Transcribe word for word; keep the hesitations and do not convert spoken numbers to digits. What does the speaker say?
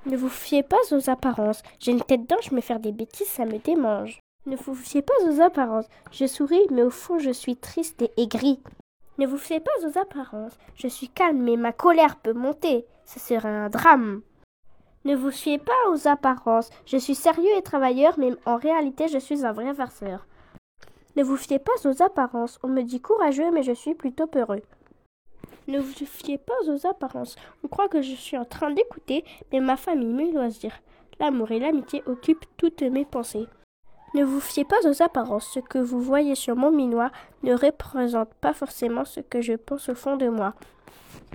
Ne vous fiez pas aux apparences. J'ai une tête d'ange, mais faire des bêtises, ça me démange. Ne vous fiez pas aux apparences. Je souris, mais au fond, je suis triste et aigri. Ne vous fiez pas aux apparences. Je suis calme, mais ma colère peut monter. Ce serait un drame. Ne vous fiez pas aux apparences. Je suis sérieux et travailleur, mais en réalité, je suis un vrai farceur. Ne vous fiez pas aux apparences. On me dit courageux, mais je suis plutôt peureux. Ne vous fiez pas aux apparences. On croit que je suis en train d'écouter, mais ma famille, mes loisirs, l'amour et l'amitié occupent toutes mes pensées. Ne vous fiez pas aux apparences. Ce que vous voyez sur mon minois ne représente pas forcément ce que je pense au fond de moi.